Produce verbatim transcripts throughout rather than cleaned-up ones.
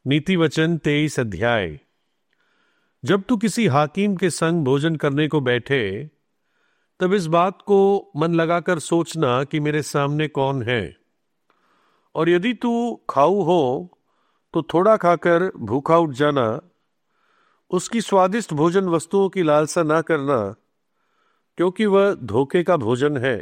नीति वचन तेईस अध्याय। जब तू किसी हाकिम के संग भोजन करने को बैठे, तब इस बात को मन लगाकर सोचना कि मेरे सामने कौन है। और यदि तू खाऊ हो तो थोड़ा खाकर भूखा उठ जाना। उसकी स्वादिष्ट भोजन वस्तुओं की लालसा ना करना, क्योंकि वह धोखे का भोजन है।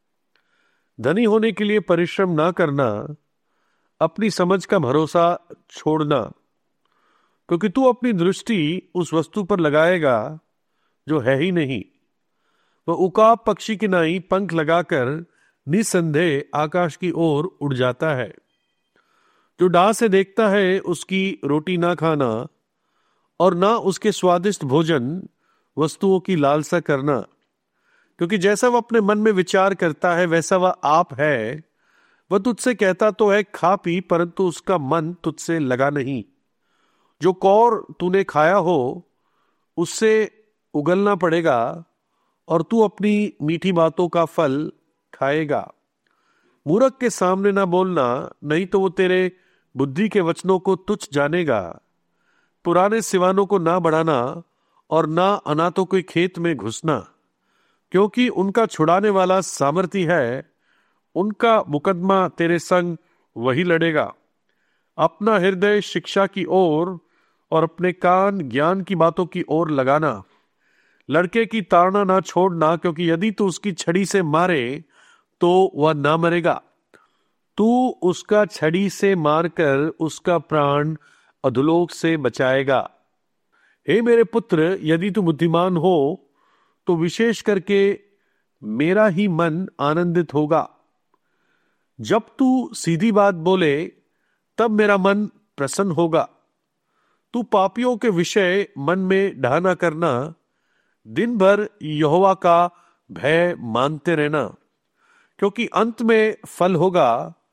धनी होने के लिए परिश्रम ना करना, अपनी समझ का भरोसा छोड़ना, क्योंकि तू अपनी दृष्टि उस वस्तु पर लगाएगा जो है ही नहीं। वह उकाब पक्षी की नाई पंख लगाकर निसंदेह आकाश की ओर उड़ जाता है। जो डाह से देखता है उसकी रोटी ना खाना, और ना उसके स्वादिष्ट भोजन वस्तुओं की लालसा करना, क्योंकि जैसा वह अपने मन में विचार करता है वैसा वह आप है। वह तुझसे कहता तो है खा पी, परंतु उसका मन तुझसे लगा नहीं। जो कौर तूने खाया हो उससे उगलना पड़ेगा, और तू अपनी मीठी बातों का फल खाएगा। मूर्ख के सामने ना बोलना, नहीं तो वो तेरे बुद्धि के वचनों को तुच्छ जानेगा। पुराने सिवानों को ना बढ़ाना, और ना अनाथों के खेत में घुसना, क्योंकि उनका छुड़ाने वाला सामर्थी है। उनका मुकदमा तेरे संग वही लड़ेगा। अपना हृदय शिक्षा की ओर और अपने कान ज्ञान की बातों की ओर लगाना। लड़के की ताड़ना ना छोड़ना, क्योंकि यदि तू उसकी छड़ी से मारे तो वह ना मरेगा। तू उसका छड़ी से मारकर उसका प्राण अधोलोक से बचाएगा। हे मेरे पुत्र, यदि तू बुद्धिमान हो तो विशेष करके मेरा ही मन आनंदित होगा। जब तू सीधी बात बोले तब मेरा मन प्रसन्न होगा। तू पापियों के विषय मन में ढाना करना, दिन भर यहोवा का भय मानते रहना, क्योंकि अंत में फल होगा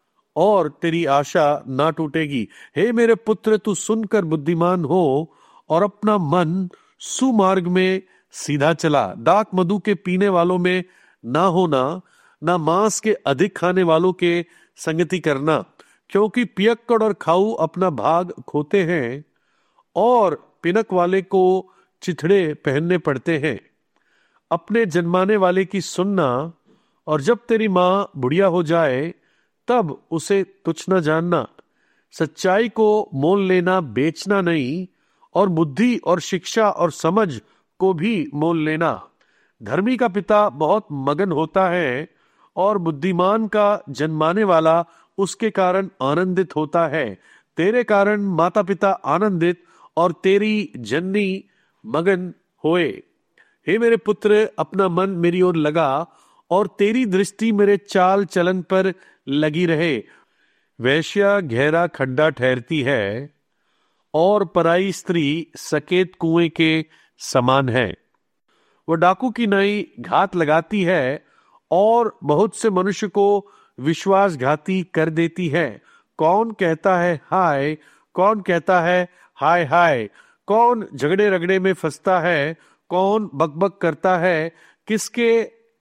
और तेरी आशा ना टूटेगी। हे मेरे पुत्र, तू सुनकर बुद्धिमान हो और अपना मन सुमार्ग में सीधा चला। दाख मधु के पीने वालों में ना होना, ना मांस के अधिक खाने वालों के संगति करना, क्योंकि पियक्कड़ और खाऊ अपना भाग खोते हैं, और पिनक वाले को चिथड़े पहनने पड़ते हैं। अपने जन्माने वाले की सुनना, और जब तेरी मां बुढ़िया हो जाए तब उसे तुच्छ न जानना। सच्चाई को मोल लेना बेचना नहीं, और बुद्धि और शिक्षा और समझ को भी मोल लेना। धर्मी का पिता बहुत मगन होता है, और बुद्धिमान का जन्माने वाला उसके कारण आनंदित होता है। तेरे कारण माता पिता आनंदित और तेरी जननी मगन होए। हे मेरे पुत्र, अपना मन मेरी ओर लगा, और तेरी दृष्टि मेरे चाल चलन पर लगी रहे। वैश्या गहरा खड्डा ठहरती है, और पराई स्त्री सकेत कुएं के समान है। वह डाकू की नाई घात लगाती है, और बहुत से मनुष्य को विश्वासघाती कर देती है। कौन कहता है हाय, कौन कहता है हाय हाय। कौन झगड़े रगड़े में फंसता है, कौन बकबक करता है। किसके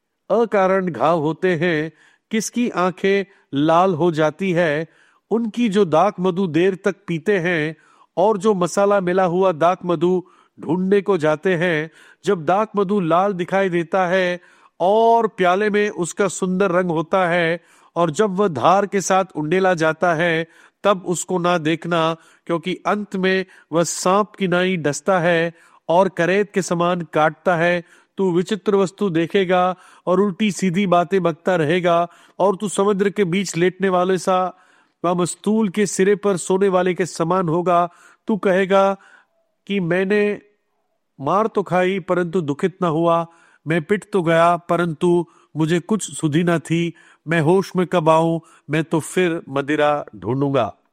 अकारण घाव होते हैं, किसकी आंखें लाल हो जाती है। उनकी जो दाख मधु देर तक पीते हैं, और जो मसाला मिला हुआ दाख मधु ढूंढने को जाते हैं। जब दाख मधु लाल दिखाई देता है और प्याले में उसका सुंदर रंग होता है, और जब वह धार के साथ उंडेला जाता है, तब उसको ना देखना, क्योंकि अंत में वह सांप की नाई डसता है और करेत के समान काटता है। तू विचित्र वस्तु देखेगा और उल्टी सीधी बातें बकता रहेगा, और तू समुद्र के बीच लेटने वाले सा व मस्तूल के सिरे पर सोने वाले के समान होगा। तू कहेगा कि मैंने मार तो खाई परंतु दुखित न हुआ, मैं पिट तो गया परंतु मुझे कुछ सुधि न थी। मैं होश में कब आऊं, मैं तो फिर मदिरा ढूंढूंगा।